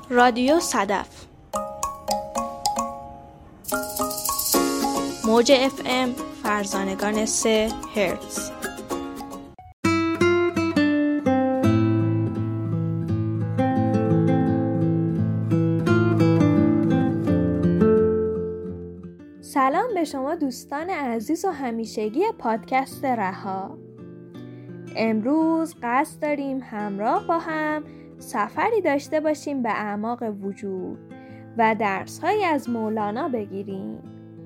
رادیو صدف موج FM فرزانگان 3 هرتز. سلام به شما دوستان عزیز و همیشگی پادکست رها. امروز قصد داریم همراه با هم سفری داشته باشیم به اعماق وجود و درس‌هایی از مولانا بگیریم.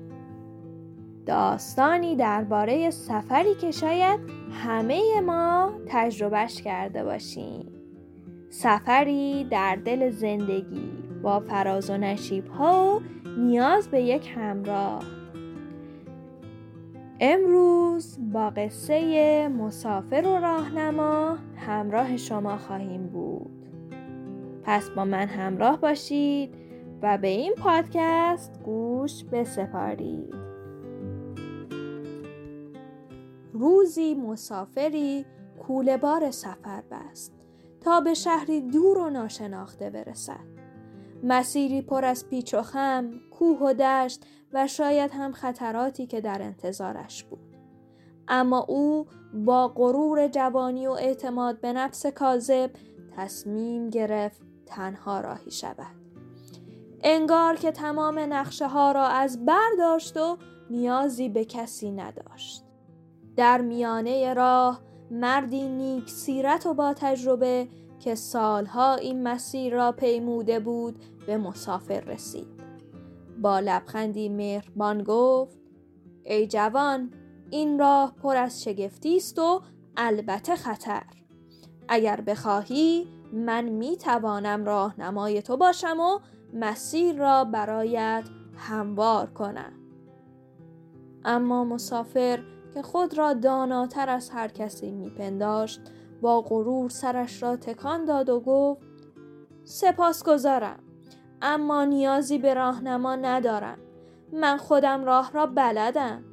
داستانی درباره سفری که شاید همه ما تجربهش کرده باشیم. سفری در دل زندگی با فراز و نشیب‌ها و نیاز به یک همراه. امروز با قصه مسافر و راهنما همراه شما خواهیم بود. پس با من همراه باشید و به این پادکست گوش بسپارید. روزی مسافری کوله بار سفر بست تا به شهری دور و ناشناخته برسد. مسیری پر از پیچ و خم، کوه و دشت و شاید هم خطراتی که در انتظارش بود. اما او با غرور جوانی و اعتماد به نفس کاذب تصمیم گرفت تنها راهی شود. انگار که تمام نقشه ها را از بر داشت و نیازی به کسی نداشت. در میانه راه مردی نیک سیرت و با تجربه که سالها این مسیر را پیموده بود به مسافر رسید. با لبخندی مهربان گفت: ای جوان، این راه پر از شگفتی است و البته خطر. اگر بخواهی من میتوانم راهنمای تو باشم و مسیر را برایت هموار کنم. اما مسافر که خود را داناتر از هر کسی میپنداشت با غرور سرش را تکان داد و گفت: سپاسگزارم، اما نیازی به راهنما ندارم. من خودم راه را بلدم.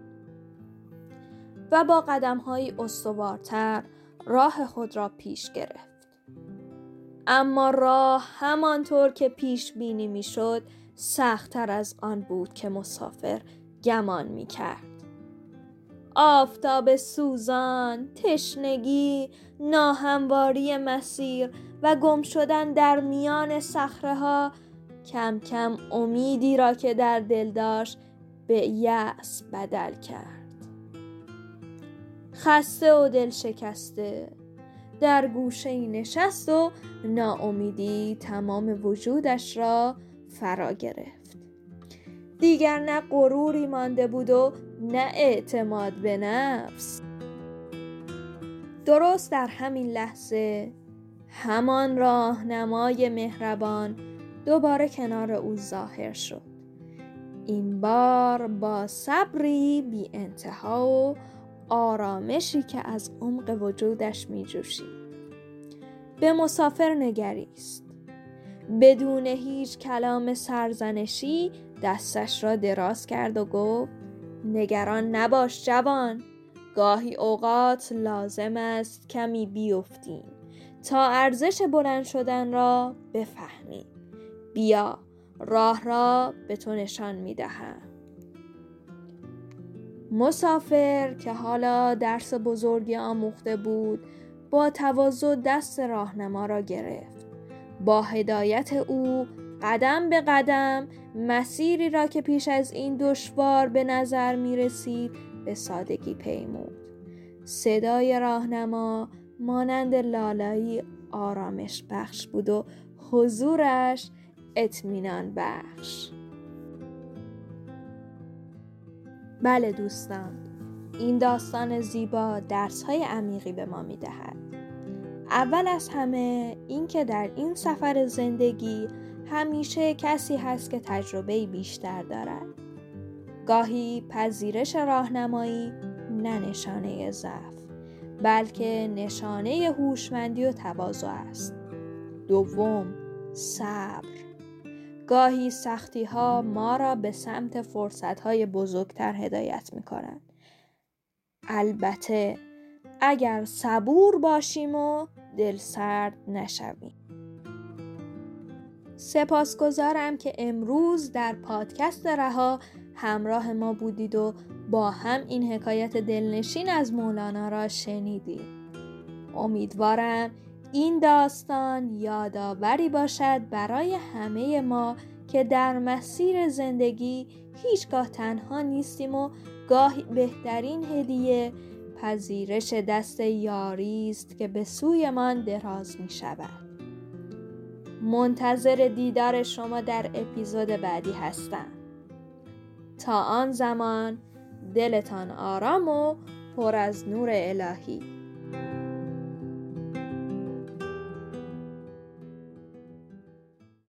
و با قدم‌هایی استوارتر راه خود را پیش گرفت. اما راه همانطور که پیش بینی می‌شد سخت‌تر از آن بود که مسافر گمان می‌کرد. آفتاب سوزان، تشنگی، ناهمواری مسیر و گم شدن در میان صخره‌ها کم کم امیدی را که در دل داشت به یأس بدل کرد. خسته و دل شکسته در گوشه‌ای نشست و ناامیدی تمام وجودش را فرا گرفت. دیگر نه غروری مانده بود و نه اعتماد به نفس. درست در همین لحظه همان راهنمای مهربان دوباره کنار او ظاهر شد. این بار با صبری بی انتها و آرامشی که از عمق وجودش می جوشید. به مسافر نگریست. بدون هیچ کلام سرزنشی دستش را دراز کرد و گفت: نگران نباش جوان، گاهی اوقات لازم است کمی بیفتیم تا ارزش بلند شدن را بفهمیم. بیا، راه را به تو نشان می دهم. مسافر که حالا درس بزرگی آموخته بود با تواضع دست راهنما را گرفت. با هدایت او قدم به قدم مسیری را که پیش از این دشوار به نظر می رسید به سادگی پیمود. صدای راهنما مانند لالایی آرامش بخش بود و حضورش اطمینان بخش. بله دوستان، این داستان زیبا درس‌های عمیقی به ما می‌دهد. اول از همه این که در این سفر زندگی همیشه کسی هست که تجربه بیشتر دارد. گاهی پذیرش راهنمایی نه نشانه ضعف، بلکه نشانه هوشمندی و تواضع است. دوم، صبر. گاهی سختی‌ها ما را به سمت فرصت‌های بزرگتر هدایت می‌کنند. البته اگر صبور باشیم و دل سرد نشویم. سپاسگزارم که امروز در پادکست رها همراه ما بودید و با هم این حکایت دلنشین از مولانا را شنیدید. امیدوارم این داستان یادآوری باشد برای همه ما که در مسیر زندگی هیچگاه تنها نیستیم و گاهی بهترین هدیه پذیرش دست یاری است که به سویمان دراز می شود. منتظر دیدار شما در اپیزود بعدی هستم. تا آن زمان دلتان آرام و پر از نور الهی.